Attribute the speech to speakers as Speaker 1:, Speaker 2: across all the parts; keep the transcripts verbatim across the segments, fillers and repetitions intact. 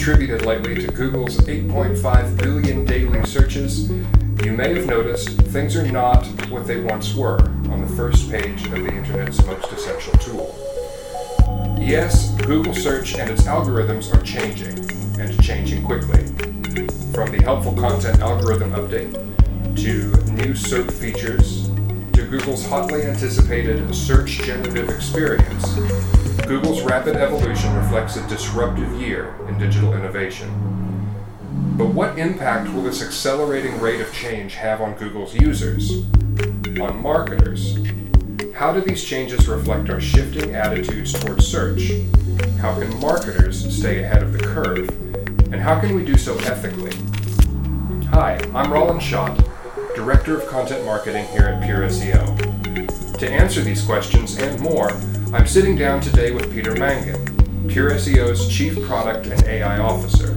Speaker 1: contributed lately to Google's eight point five billion daily searches, you may have noticed things are not what they once were on the first page of the Internet's most essential tool. Yes, Google Search and its algorithms are changing, and changing quickly. From the helpful content algorithm update, to new SERP features, to Google's hotly anticipated search generative experience, Google's rapid evolution reflects a disruptive year in digital innovation. But what impact will this accelerating rate of change have on Google's users? On marketers? How do these changes reflect our shifting attitudes towards search? How can marketers stay ahead of the curve? And how can we do so ethically? Hi, I'm Roland Schott, Director of Content Marketing here at Pure S E O. To answer these questions and more, I'm sitting down today with Peter Mangan, Pure S E O's Chief Product and A I Officer.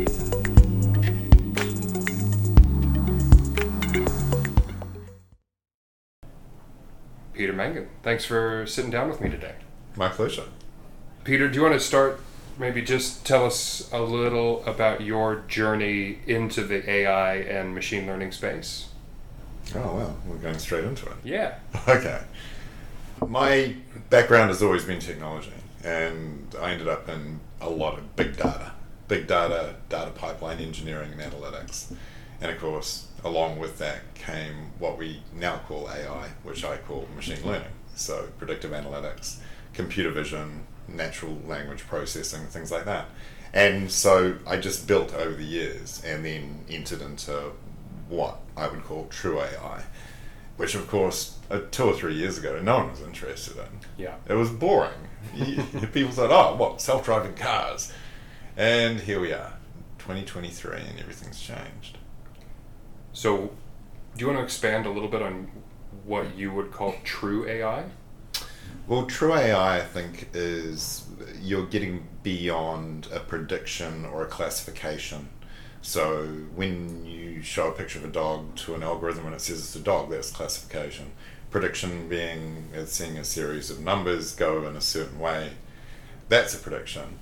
Speaker 1: Peter Mangan, thanks for sitting down with me today.
Speaker 2: My pleasure.
Speaker 1: Peter, do you want to start, maybe just tell us a little about your journey into the A I and machine learning space?
Speaker 2: Oh, well, we're going straight into it.
Speaker 1: Yeah.
Speaker 2: Okay. My background has always been technology, and I ended up in a lot of big data. Big data, data pipeline engineering and analytics. And of course, along with that came what we now call A I, which I call machine learning. So predictive analytics, computer vision, natural language processing, things like that. And so I just built over the years and then entered into what I would call true A I, which of course uh, two or three years ago no one was interested in.
Speaker 1: Yeah.
Speaker 2: It was boring. People thought, oh, what, self-driving cars? And here we are, twenty twenty-three, and everything's changed.
Speaker 1: So, do you want to expand a little bit on what you would call true A I?
Speaker 2: Well, true A I, I think, is you're getting beyond a prediction or a classification. So when you show a picture of a dog to an algorithm and it says it's a dog, that's classification. Prediction being it's seeing a series of numbers go in a certain way. That's a prediction.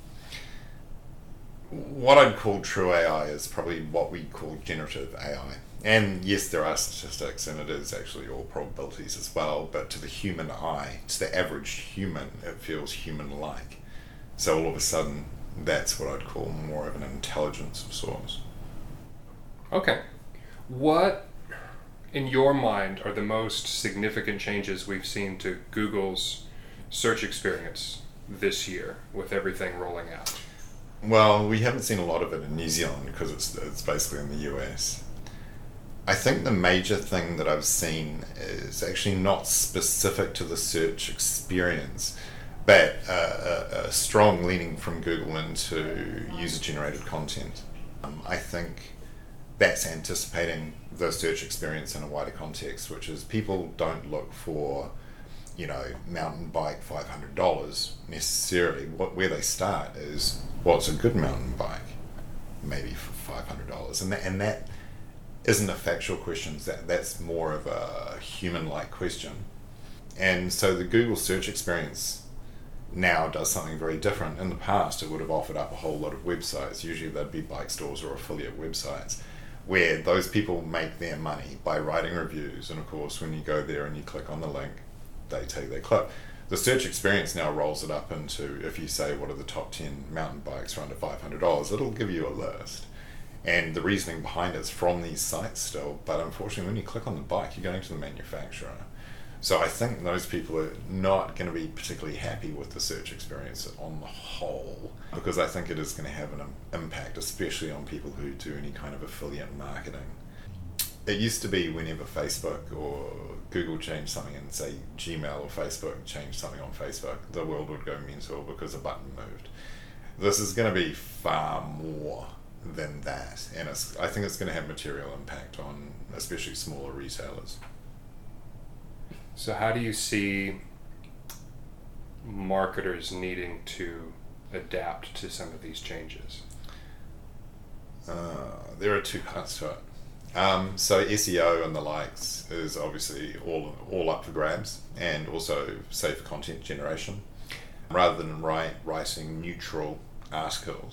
Speaker 2: What I'd call true A I is probably what we call generative A I. And yes, there are statistics, and it is actually all probabilities as well, but to the human eye, to the average human, it feels human-like. So all of a sudden, that's what I'd call more of an intelligence of sorts.
Speaker 1: Okay. What, in your mind, are the most significant changes we've seen to Google's search experience this year with everything rolling out?
Speaker 2: Well, we haven't seen a lot of it in New Zealand because it's it's basically in the U S. I think the major thing that I've seen is actually not specific to the search experience, but uh, a, a strong leaning from Google into user-generated content. Um, I think that's anticipating the search experience in a wider context, which is people don't look for, you know, mountain bike five hundred dollars necessarily. What where they start is what's a good mountain bike, maybe for five hundred dollars, and that and that isn't a factual question. That that's more of a human-like question. And so the Google search experience now does something very different. In the past, it would have offered up a whole lot of websites. Usually they'd be bike stores or affiliate websites, where those people make their money by writing reviews. And of course, when you go there and you click on the link, they take their clip. The search experience now rolls it up into, if you say what are the top ten mountain bikes for under five hundred dollars, it'll give you a list. And the reasoning behind it's from these sites still, but unfortunately when you click on the bike, you're going to the manufacturer. So I think those people are not going to be particularly happy with the search experience on the whole, because I think it is going to have an impact, especially on people who do any kind of affiliate marketing. It used to be whenever Facebook or Google changed something, and say Gmail or Facebook changed something on Facebook, the world would go mental because a button moved. This is going to be far more than that, and it's, I think it's going to have material impact on especially smaller retailers.
Speaker 1: So how do you see marketers needing to adapt to some of these changes?
Speaker 2: Uh, there are two parts to it. Um, so S E O and the likes is obviously all all up for grabs, and also say for content generation. Rather than write, writing neutral articles,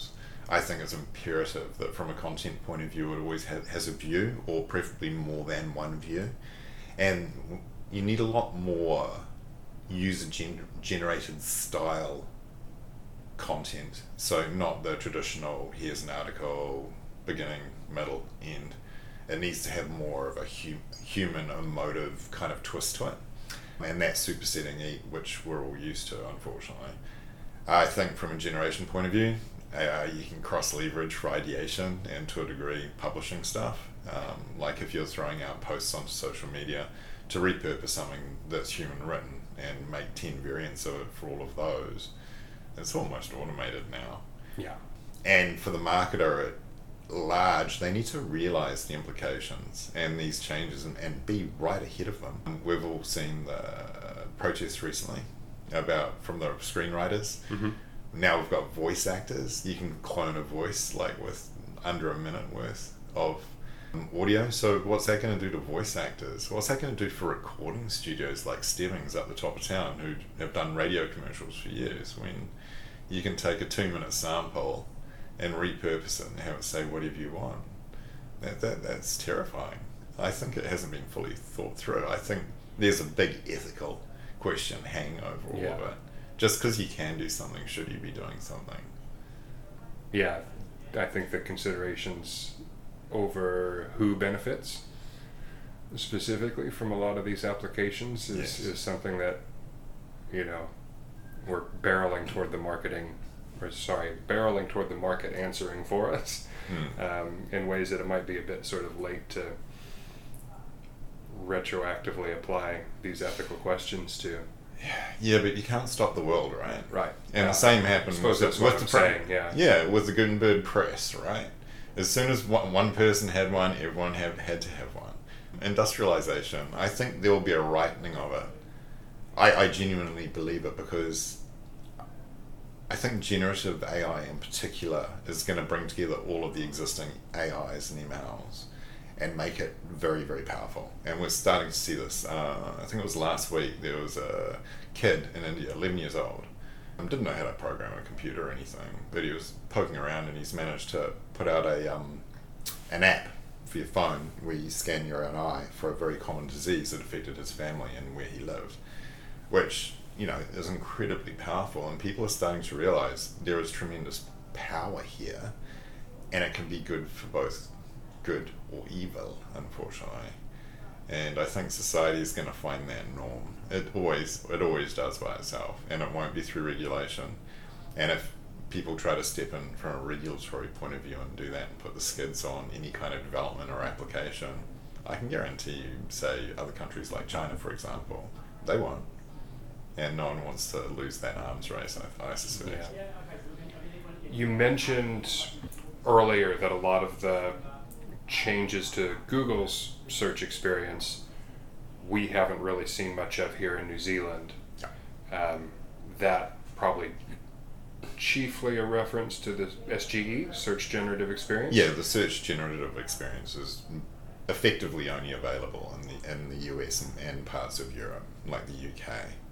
Speaker 2: I think it's imperative that from a content point of view, it always ha- has a view, or preferably more than one view. And you need a lot more user gen- generated style content. So not the traditional, here's an article, beginning, middle, end. It needs to have more of a hu- human emotive kind of twist to it. And that's supersetting E, which we're all used to, unfortunately. I think from a generation point of view, uh, you can cross-leverage for ideation and to a degree publishing stuff. Um, like if you're throwing out posts onto social media, to repurpose something that's human written and make ten variants of it for all of those, it's almost automated now.
Speaker 1: Yeah.
Speaker 2: And for the marketer at large, they need to realize the implications and these changes and, and be right ahead of them. We've all seen the protests recently about from the screenwriters.
Speaker 1: Mm-hmm.
Speaker 2: Now we've got voice actors. You can clone a voice like with under a minute worth of audio. So what's that going to do to voice actors? What's that going to do for recording studios like Stebbings up the top of town who have done radio commercials for years, when you can take a two minute sample and repurpose it and have it say whatever you want? That, that That's terrifying. I think it hasn't been fully thought through. I think there's a big ethical question hanging over all
Speaker 1: yeah.
Speaker 2: of it. Just because you can do something, should you be doing something?
Speaker 1: Yeah, I think the considerations over who benefits specifically from a lot of these applications is,
Speaker 2: yes.
Speaker 1: is something that, you know, we're barreling toward the marketing, or sorry, barreling toward the market answering for us
Speaker 2: mm.
Speaker 1: um, in ways that it might be a bit sort of late to retroactively apply these ethical questions to.
Speaker 2: Yeah, but you can't stop the world, right?
Speaker 1: Right.
Speaker 2: And
Speaker 1: yeah.
Speaker 2: the same happened
Speaker 1: I suppose
Speaker 2: with,
Speaker 1: that's
Speaker 2: the,
Speaker 1: what
Speaker 2: with
Speaker 1: I'm
Speaker 2: the pre-
Speaker 1: saying, yeah.
Speaker 2: Yeah, with the Gutenberg press, right? As soon as one, one person had one, everyone had, had to have one. Industrialization, I think there will be a rightening of it. I, I genuinely believe it, because I think generative A I in particular is going to bring together all of the existing A Is and M Ls and make it very, very powerful. And we're starting to see this. Uh, I think it was last week, there was a kid in India, eleven years old, and didn't know how to program a computer or anything, but he was poking around and he's managed to put out a um, an app for your phone where you scan your own eye for a very common disease that affected his family and where he lived, which, you know, is incredibly powerful. And people are starting to realize there is tremendous power here, and it can be good for both good or evil, unfortunately. And I think society is going to find that norm. It always it always does by itself, and it won't be through regulation. And if people try to step in from a regulatory point of view and do that and put the skids on any kind of development or application, I can guarantee you, say other countries like China, for example, they won't. And no one wants to lose that arms race, I, I suspect.
Speaker 1: Yeah. You mentioned earlier that a lot of the changes to Google's search experience we haven't really seen much of here in New Zealand. Um, that probably chiefly a reference to the S G E, Search Generative Experience?
Speaker 2: Yeah, the Search Generative Experience is effectively only available in the in the U S and, and parts of Europe, like the U K.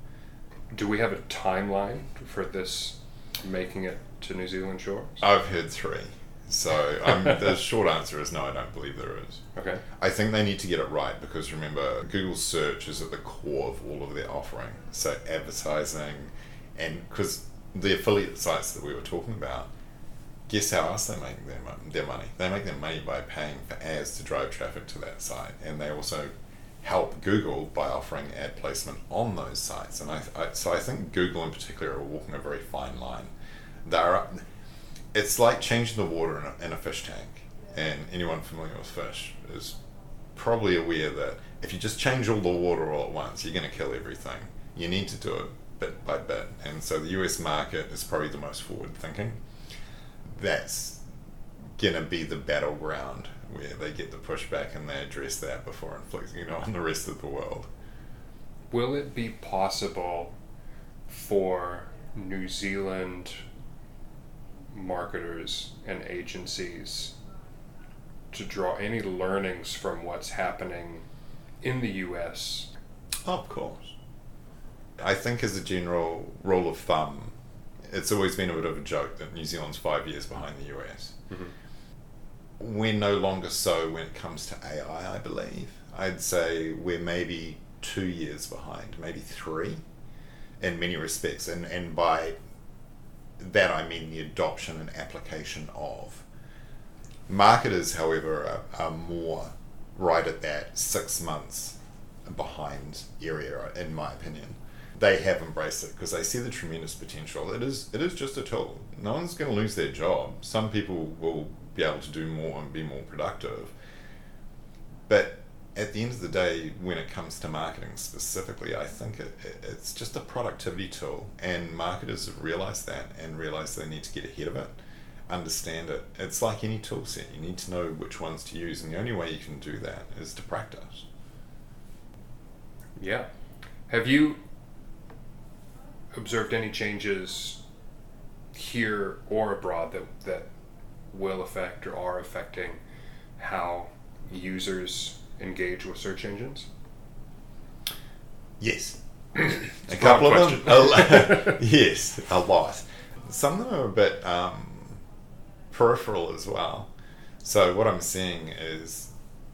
Speaker 1: Do we have a timeline for this making it to New Zealand shores?
Speaker 2: I've heard three. So um, the short answer is no, I don't believe there is.
Speaker 1: Okay.
Speaker 2: I think they need to get it right, because remember, Google search is at the core of all of their offering. So advertising, and because the affiliate sites that we were talking about, guess how else they make their, mo- their money? They make their money by paying for ads to drive traffic to that site, and they also help Google by offering ad placement on those sites. And I, I so I think Google in particular are walking a very fine line. They're It's like changing the water in a, in a fish tank, and anyone familiar with fish is probably aware that if you just change all the water all at once, you're going to kill everything. You need to do it bit by bit, and so the U S market is probably the most forward thinking. That's going to be the battleground where they get the pushback and they address that before inflicting it on the rest of the world.
Speaker 1: Will it be possible for New Zealand marketers and agencies to draw any learnings from what's happening in the U S?
Speaker 2: Of course. I think as a general rule of thumb, it's always been a bit of a joke that New Zealand's five years behind the U S. Mm-hmm. We're no longer so when it comes to A I, I believe. I'd say we're maybe two years behind, maybe three, in many respects. And, and by that I mean the adoption and application of. Marketers, however, are, are more right at that six months behind area, in my opinion. They have embraced it because they see the tremendous potential. It is it is just a tool. No one's going to lose their job. Some people will be able to do more and be more productive. But at the end of the day, when it comes to marketing specifically, I think it, it, it's just a productivity tool. And marketers have realized that and realized they need to get ahead of it, understand it. It's like any tool set. You need to know which ones to use. And the only way you can do that is to practice.
Speaker 1: Yeah. Have you observed any changes here or abroad that that will affect or are affecting how users engage with search engines?
Speaker 2: Yes. a couple of them. A, yes, a lot. Some of them are a bit um, peripheral as well. So what I'm seeing is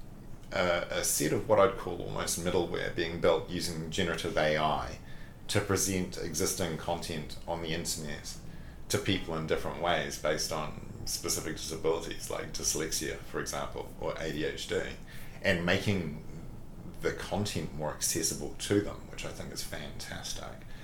Speaker 2: a, a set of what I'd call almost middleware being built using generative A I to present existing content on the internet to people in different ways based on specific disabilities like dyslexia, for example, or A D H D, and making the content more accessible to them, which I think is fantastic.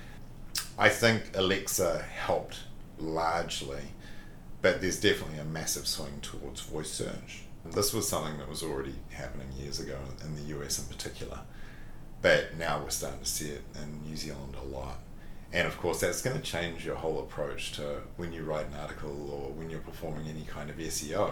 Speaker 2: I think Alexa helped largely, but there's definitely a massive swing towards voice search. This was something that was already happening years ago in the U S in particular, but now we're starting to see it in New Zealand a lot. And of course that's going to change your whole approach to when you write an article or when you're performing any kind of S E O.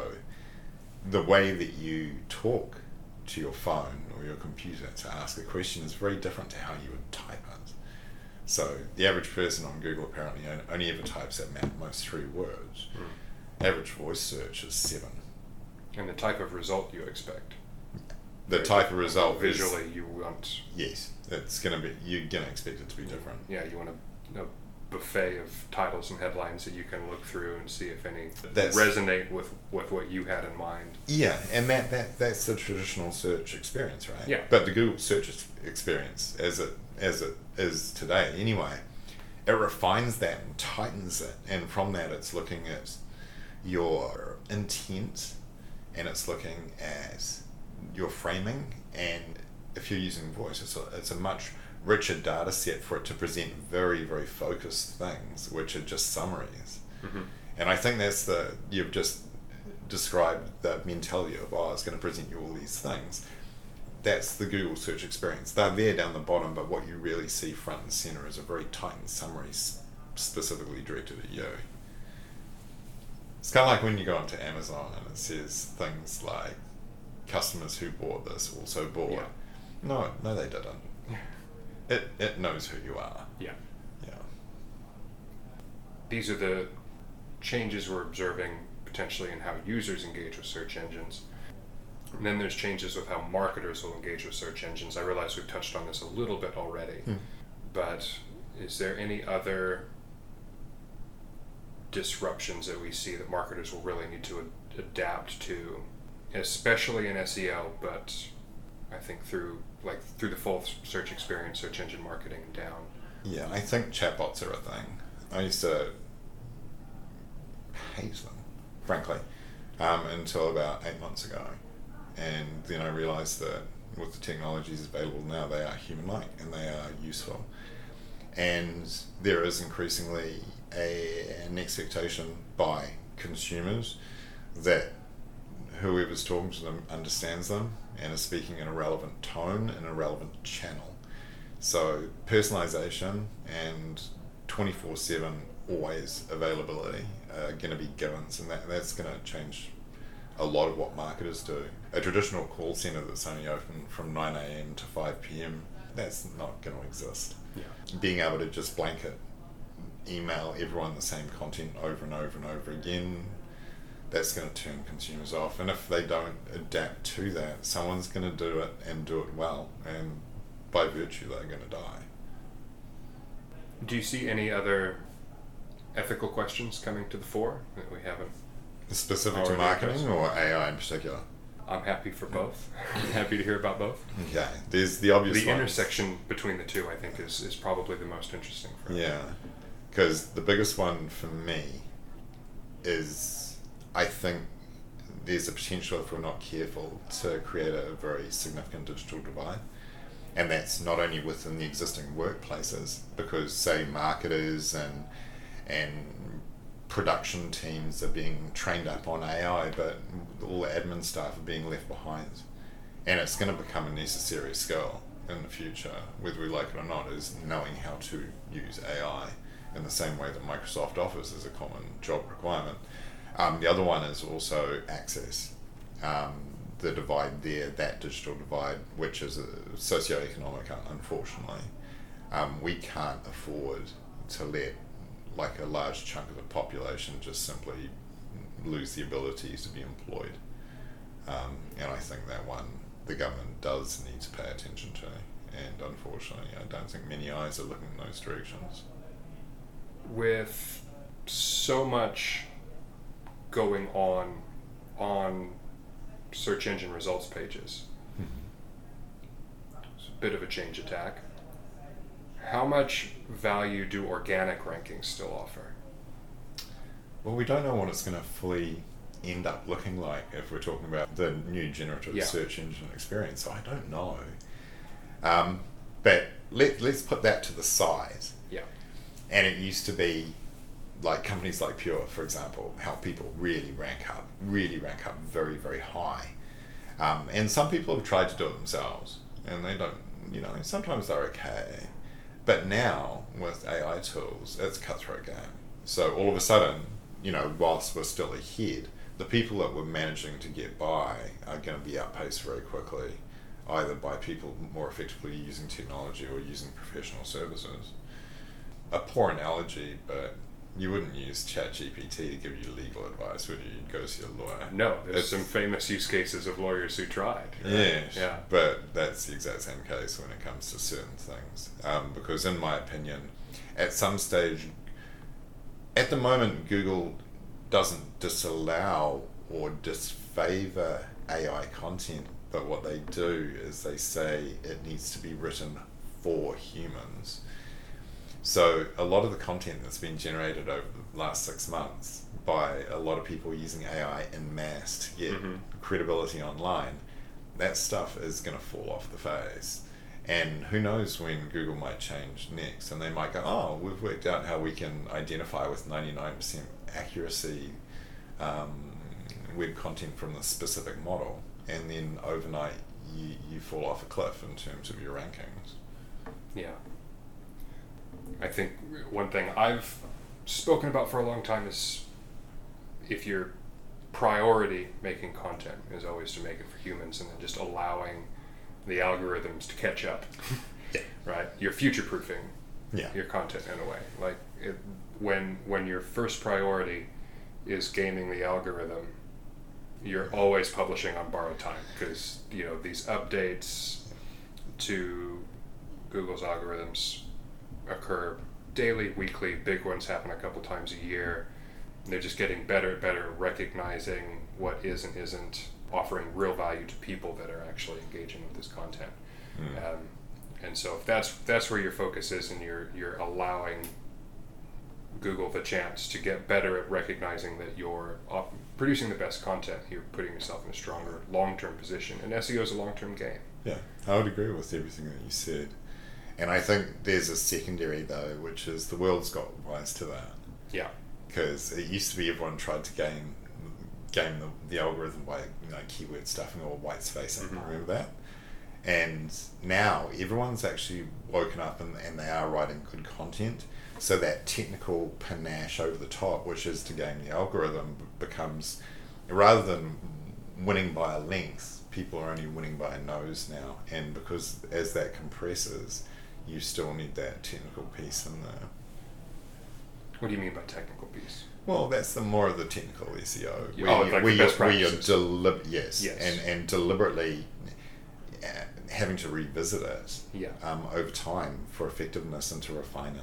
Speaker 2: The way that you talk to your phone or your computer to ask a question is very different to how you would type it. So the average person on Google apparently only ever types at most three words. Mm. Average voice search is seven.
Speaker 1: And the type of result you expect.
Speaker 2: The type of result
Speaker 1: visually
Speaker 2: is,
Speaker 1: you want.
Speaker 2: Yes, it's going to be. You're going to expect it to be different.
Speaker 1: Yeah, you want a, a buffet of titles and headlines that you can look through and see if any
Speaker 2: that's,
Speaker 1: resonate with, with what you had in mind.
Speaker 2: Yeah, and that, that that's the traditional search experience, right?
Speaker 1: Yeah.
Speaker 2: But the Google search experience, as it as it is today, anyway, it refines that and tightens it, and from that, it's looking at your intent, and it's looking at your framing, and if you're using voice, it's a, it's a much richer data set for it to present very, very focused things, which are just summaries. Mm-hmm. And I think that's the, you've just described the mentality of, oh, it's going to present you all these things. That's the Google search experience. They're there down the bottom, but what you really see front and center is a very tightened summary specifically directed at you. It's kind of like when you go onto Amazon and it says things like, customers who bought this also bought. Yeah. No, no, they didn't. It it knows who you are.
Speaker 1: Yeah.
Speaker 2: Yeah.
Speaker 1: These are the changes we're observing potentially in how users engage with search engines. And then there's changes with how marketers will engage with search engines. I realize we've touched on this a little bit already, hmm. but is there any other disruptions that we see that marketers will really need to ad- adapt to? Especially in S E O, but I think through like through the full search experience, search engine marketing down.
Speaker 2: Yeah, I think chatbots are a thing. I used to hate them, frankly, um, until about eight months ago, and then I realised that with the technologies available now, they are human-like and they are useful, and there is increasingly a, an expectation by consumers that whoever's talking to them understands them and is speaking in a relevant tone and a relevant channel. So personalization and twenty-four seven always availability are going to be givens, and that, that's going to change a lot of what marketers do. A traditional call center that's only open from nine a.m. to five p.m, that's not going to exist.
Speaker 1: Yeah.
Speaker 2: Being able to just blanket email everyone the same content over and over and over again, that's going to turn consumers off. And if they don't adapt to that, someone's going to do it and do it well, and by virtue they're going to die.
Speaker 1: Do you see any other ethical questions coming to the fore that we haven't.
Speaker 2: Specific to
Speaker 1: Already
Speaker 2: marketing
Speaker 1: addressed.
Speaker 2: or A I in particular?
Speaker 1: I'm happy for both. Happy to hear about both.
Speaker 2: Okay, there's the obvious
Speaker 1: The
Speaker 2: ones.
Speaker 1: intersection between the two, I think, is, is probably the most interesting for us.
Speaker 2: Yeah, because the biggest one for me is I think there's a potential, if we're not careful, to create a very significant digital divide. And that's not only within the existing workplaces, because say marketers and and production teams are being trained up on A I, but all the admin staff are being left behind. And it's going to become a necessary skill in the future, whether we like it or not, is knowing how to use A I in the same way that Microsoft Office is a common job requirement. Um, the other one is also access. Um, the divide there, that digital divide, which is a socioeconomic, unfortunately. Um, we can't afford to let like a large chunk of the population just simply lose the ability to be employed. Um, and I think that one the government does need to pay attention to. And unfortunately, I don't think many eyes are looking in those directions.
Speaker 1: With so much going on on search engine results pages, it's a bit of a change attack. How much value do organic rankings still offer?
Speaker 2: Well, we don't know what it's going to fully end up looking like if we're talking about the new generative
Speaker 1: Yeah.
Speaker 2: search engine experience. So I don't know. Um, but let, let's put that to the side.
Speaker 1: Yeah.
Speaker 2: And it used to be like companies like Pure, for example, how people really rank up, really rank up very, very high. Um, and some people have tried to do it themselves, and they don't, you know, sometimes they're okay. But now, with A I tools, it's a cutthroat game. So all of a sudden, you know, whilst we're still ahead, the people that we're managing to get by are going to be outpaced very quickly, either by people more effectively using technology or using professional services. A poor analogy, but you wouldn't use ChatGPT to give you legal advice, would you? You'd go see a lawyer.
Speaker 1: No, there's
Speaker 2: It's-
Speaker 1: some famous use cases of lawyers who tried. Right?
Speaker 2: Yes,
Speaker 1: Yeah.
Speaker 2: but that's the exact same case when it comes to certain things. Um, because in my opinion, at some stage, at the moment, Google doesn't disallow or disfavor A I content, but what they do is they say it needs to be written for humans. So a lot of the content that's been generated over the last six months by a lot of people using A I en masse to get
Speaker 1: Mhm.
Speaker 2: credibility online, that stuff is going to fall off the face. And who knows when Google might change next, and they might go, oh, we've worked out how we can identify with ninety-nine percent accuracy um, web content from the specific model, and then overnight you, you fall off a cliff in terms of your rankings.
Speaker 1: Yeah. I think one thing I've spoken about for a long time is if your priority making content is always to make it for humans and then just allowing the algorithms to catch up,
Speaker 2: Yeah.
Speaker 1: right? You're future-proofing
Speaker 2: Yeah.
Speaker 1: your content in a way. Like it, when when your first priority is gaming the algorithm, you're always publishing on borrowed time because you know these updates to Google's algorithms occur daily, weekly. Big ones happen a couple times a year. They're just getting better and better at recognizing what is and isn't offering real value to people that are actually engaging with this content.
Speaker 2: Mm.
Speaker 1: Um, and so if that's that's where your focus is, and you're you're allowing Google the chance to get better at recognizing that you're op- producing the best content, you're putting yourself in a stronger long-term position. And S E O is a long-term game.
Speaker 2: Yeah, I would agree with everything that you said. And I think there's a secondary though, which is the world's got wise to that.
Speaker 1: Yeah.
Speaker 2: Because it used to be everyone tried to game game the, the algorithm by you know keyword stuffing or white spacing.
Speaker 1: Mhm.
Speaker 2: Remember that? And now everyone's actually woken up and, and they are writing good content. So that technical panache over the top, which is to game the algorithm, becomes, rather than winning by a length, people are only winning by a nose now. And because as that compresses, you still need that technical piece in there.
Speaker 1: What do you mean by technical piece?
Speaker 2: Well, that's the more of the technical S E O.
Speaker 1: Yeah, oh, like the
Speaker 2: where
Speaker 1: best
Speaker 2: you're, where you're
Speaker 1: practices.
Speaker 2: delib- yes,
Speaker 1: Yes.
Speaker 2: and and deliberately uh, having to revisit it
Speaker 1: Yeah.
Speaker 2: um, over time for effectiveness and to refine it.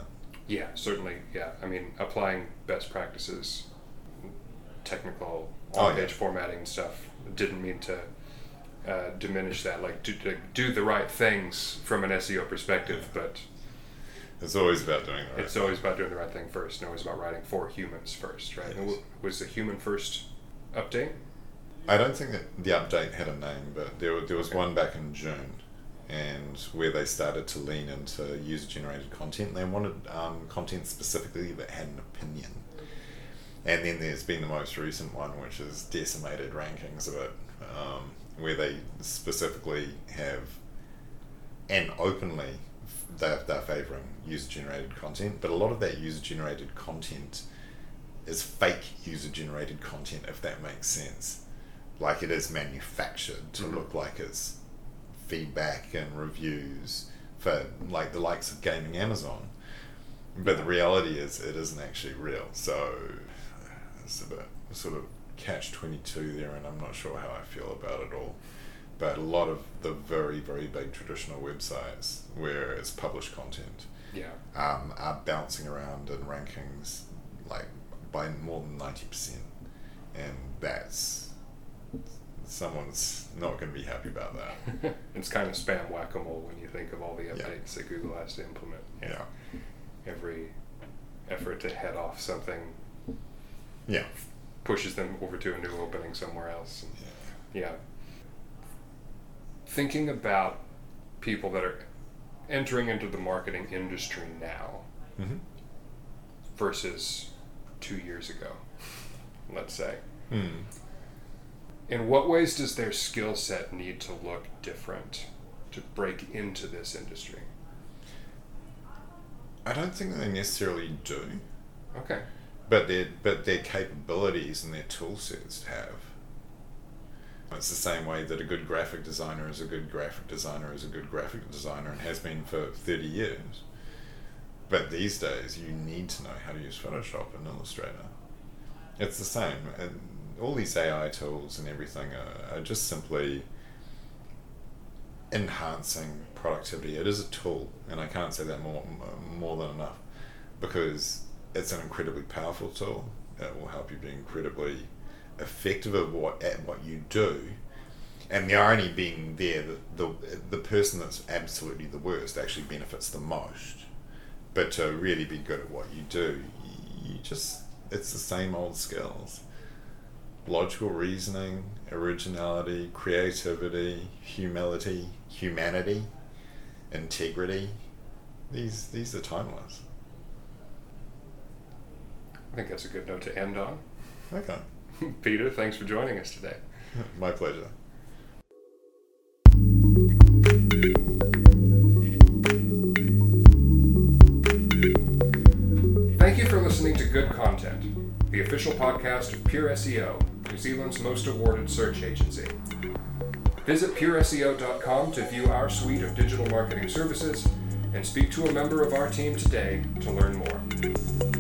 Speaker 1: Yeah, certainly. Yeah, I mean, applying best practices, technical on-page
Speaker 2: oh, yeah.
Speaker 1: formatting and stuff didn't mean to uh, diminish that. Like, do, to do the right things from an S E O perspective,
Speaker 2: Yeah.
Speaker 1: but
Speaker 2: It's always about doing the right
Speaker 1: it's
Speaker 2: thing.
Speaker 1: always about doing the right thing first, and always about writing for humans first, right?
Speaker 2: Yes.
Speaker 1: And w- was the human first update?
Speaker 2: I don't think that the update had a name, but there, wa- there was
Speaker 1: Okay.
Speaker 2: one back in June, and where they started to lean into user-generated content. They wanted um, content specifically that had an opinion. And then there's been the most recent one, which is decimated rankings of it, um, where they specifically have, and openly, they're, they're favouring user-generated content, but a lot of that user-generated content is fake user-generated content, if that makes sense. Like, it is manufactured to
Speaker 1: Mhm.
Speaker 2: look like it's feedback and reviews for like the likes of Gaming Amazon, but the reality is it isn't actually real. So it's a bit sort of catch twenty-two there, and I'm not sure how I feel about it all. But a lot of the very, very big traditional websites where it's published content
Speaker 1: Yeah.
Speaker 2: um, are bouncing around in rankings like by more than ninety percent, and that's, someone's not going to be happy about that.
Speaker 1: It's kind of spam whack-a-mole when you think of all the
Speaker 2: Yeah.
Speaker 1: updates that Google has to implement.
Speaker 2: Yeah.
Speaker 1: Every effort to head off something
Speaker 2: Yeah.
Speaker 1: pushes them over to a new opening somewhere else. And
Speaker 2: Yeah.
Speaker 1: yeah. Thinking about people that are entering into the marketing industry now
Speaker 2: Mm-hmm.
Speaker 1: versus two years ago, let's say.
Speaker 2: Mm.
Speaker 1: In what ways does their skill set need to look different to break into this industry?
Speaker 2: I don't think they necessarily do,
Speaker 1: Okay.
Speaker 2: but their but their capabilities and their tool sets have. It's the same way that a good graphic designer is a good graphic designer is a good graphic designer and has been for thirty years. But these days, you need to know how to use Photoshop and Illustrator. It's the same. And all these A I tools and everything are, are just simply enhancing productivity. It is a tool, and I can't say that more more than enough, because it's an incredibly powerful tool. It will help you be incredibly effective at what at what you do. And the irony being there that the the person that's absolutely the worst actually benefits the most. But to really be good at what you do, you just, it's the same old skills. Logical reasoning, originality, creativity, humility, humanity, integrity. These these are timeless.
Speaker 1: I think that's a good note to end on.
Speaker 2: Okay.
Speaker 1: Peter, thanks for joining us today.
Speaker 2: My pleasure.
Speaker 1: Thank you for listening to Good Content, the official podcast of Pure S E O, New Zealand's most awarded search agency. Visit pure S E O dot com to view our suite of digital marketing services and speak to a member of our team today to learn more.